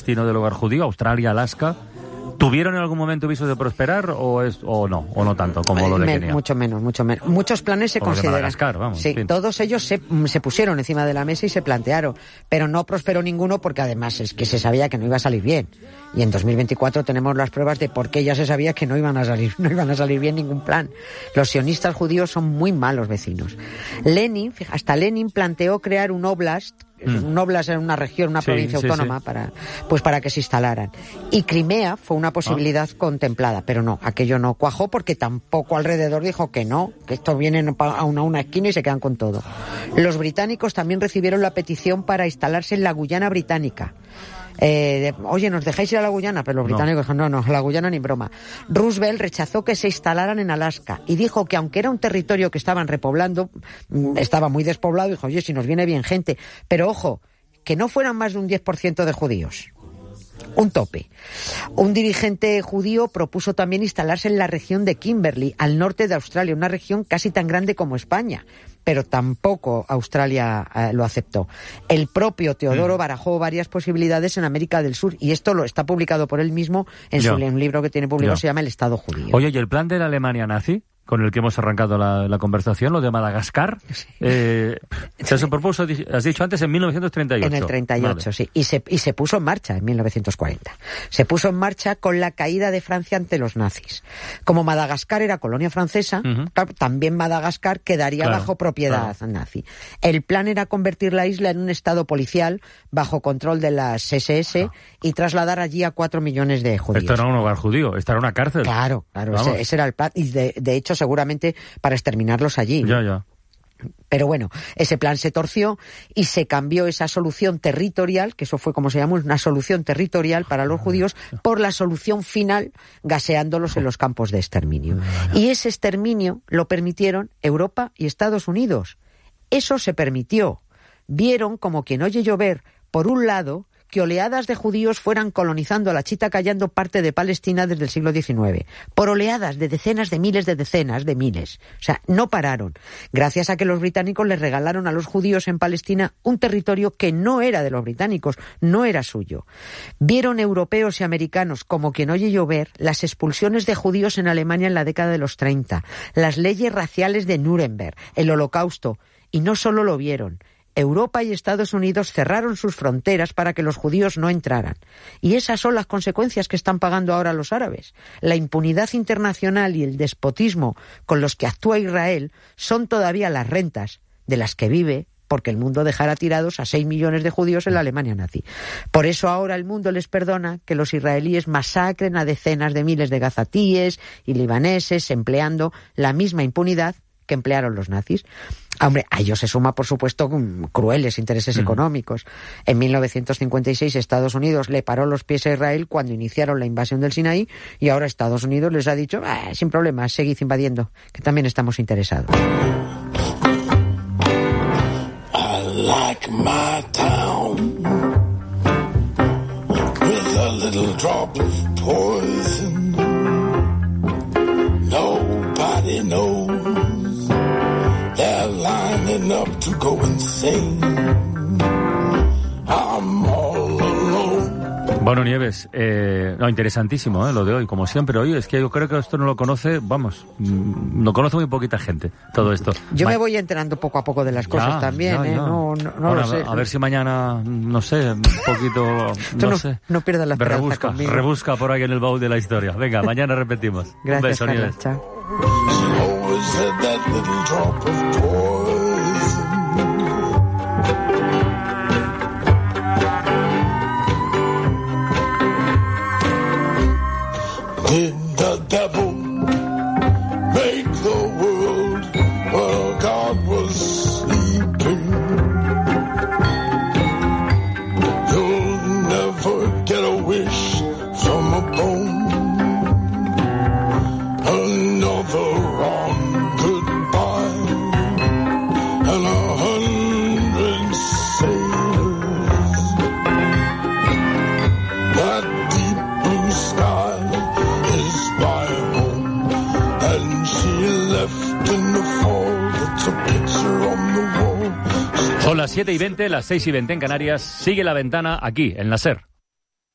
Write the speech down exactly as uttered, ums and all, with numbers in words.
destino del hogar judío, Australia, Alaska. ¿Tuvieron en algún momento visos de prosperar o es o no, o no tanto como lo de Men, Kenia? Mucho menos, mucho menos. Muchos planes se Como consideran. de Madagascar, vamos, sí, en fin. todos ellos se, se pusieron encima de la mesa y se plantearon, pero no prosperó ninguno porque además es que se sabía que no iba a salir bien. Y en dos mil veinticuatro tenemos las pruebas de por qué ya se sabía que no iban a salir, no iban a salir bien ningún plan. Los sionistas judíos son muy malos vecinos. Lenin, fija, hasta Lenin planteó crear un oblast. Un oblast en una región, una sí, provincia sí, autónoma, sí. para pues para que se instalaran. Y Crimea fue una posibilidad ah. contemplada, pero no, aquello no cuajó porque tampoco alrededor dijo que no, que estos vienen a una, a una esquina y se quedan con todo. Los británicos también recibieron la petición para instalarse en la Guyana británica. Eh, de, Oye, ¿nos dejáis ir a la Guyana? Pero los británicos dijeron, no, no, la Guyana ni broma. Roosevelt rechazó que se instalaran en Alaska y dijo que aunque era un territorio que estaban repoblando, estaba muy despoblado, dijo, oye, si nos viene bien gente, pero ojo, que no fueran más de un diez por ciento de judíos. Un tope. Un dirigente judío propuso también instalarse en la región de Kimberley, al norte de Australia, una región casi tan grande como España, pero tampoco Australia eh, lo aceptó. El propio Teodoro mm. barajó varias posibilidades en América del Sur, y esto lo está publicado por él mismo en su en un libro que tiene publicado, se llama El Estado Judío. Oye, ¿y el plan de la Alemania nazi, con el que hemos arrancado la, la conversación, lo de Madagascar? Sí. Eh, se sí. propuso, has dicho antes, en mil novecientos treinta y ocho. En el treinta y ocho, vale. sí. Y se, y se puso en marcha en mil novecientos cuarenta. Se puso en marcha con la caída de Francia ante los nazis. Como Madagascar era colonia francesa, uh-huh. también Madagascar quedaría claro, bajo propiedad claro. nazi. El plan era convertir la isla en un estado policial bajo control de las ese ese claro. y trasladar allí a cuatro millones de judíos. Esto era un hogar judío, esto era una cárcel. Claro, claro, ese, ese era el plan. Y de, de hecho, seguramente para exterminarlos allí. Ya, ya. Pero bueno, ese plan se torció y se cambió esa solución territorial, que eso fue como se llamó, una solución territorial para los judíos, por la solución final, gaseándolos en los campos de exterminio. Y ese exterminio lo permitieron Europa y Estados Unidos. Eso se permitió. Vieron, como quien oye llover, por un lado, que oleadas de judíos fueran colonizando la chita callando parte de Palestina desde el siglo diecinueve. Por oleadas de decenas de miles de decenas de miles. O sea, no pararon. Gracias a que los británicos les regalaron a los judíos en Palestina un territorio que no era de los británicos, no era suyo. Vieron europeos y americanos, como quien oye llover, las expulsiones de judíos en Alemania en la década de los treinta, las leyes raciales de Nuremberg, el Holocausto. Y no solo lo vieron. Europa y Estados Unidos cerraron sus fronteras para que los judíos no entraran. Y esas son las consecuencias que están pagando ahora los árabes. La impunidad internacional y el despotismo con los que actúa Israel son todavía las rentas de las que vive, porque el mundo dejara tirados a seis millones de judíos en la Alemania nazi. Por eso ahora el mundo les perdona que los israelíes masacren a decenas de miles de gazatíes y libaneses empleando la misma impunidad que emplearon los nazis. Hombre, a ello se suma, por supuesto, crueles intereses uh-huh. económicos. En mil novecientos cincuenta y seis Estados Unidos le paró los pies a Israel cuando iniciaron la invasión del Sinaí, y ahora Estados Unidos les ha dicho, ah, sin problema, seguid invadiendo, que también estamos interesados. I like my town with a little drop of poison. Nobody knows. They're lining up to go insane. I'm all alone. Bueno, Nieves, eh, no, interesantísimo eh, lo de hoy, como siempre. Hoy es que yo creo que esto no lo conoce, vamos, no conoce muy poquita gente, todo esto. Yo Ma- me voy enterando poco a poco de las cosas ya, también, ya, ¿eh? ya. No, no, no bueno, lo sé. A ver si mañana, no sé, un poquito, Tú no, no sé. No pierdas la esperanza rebusca, conmigo. rebusca por ahí en el baúl de la historia. Venga, mañana repetimos. Gracias, un beso, Carlos, Nieves. chao. She always had that little drop of poison. Did the devil make the world while God was sleeping? You'll never get a wish from a bone. Another wrong goodbye and a hundred sailors. That deep blue sky is my home, and she left in the fall. That's a picture on the wall. Son las siete y veinte, las seis y veinte en Canarias. Sigue La Ventana aquí, en la SER.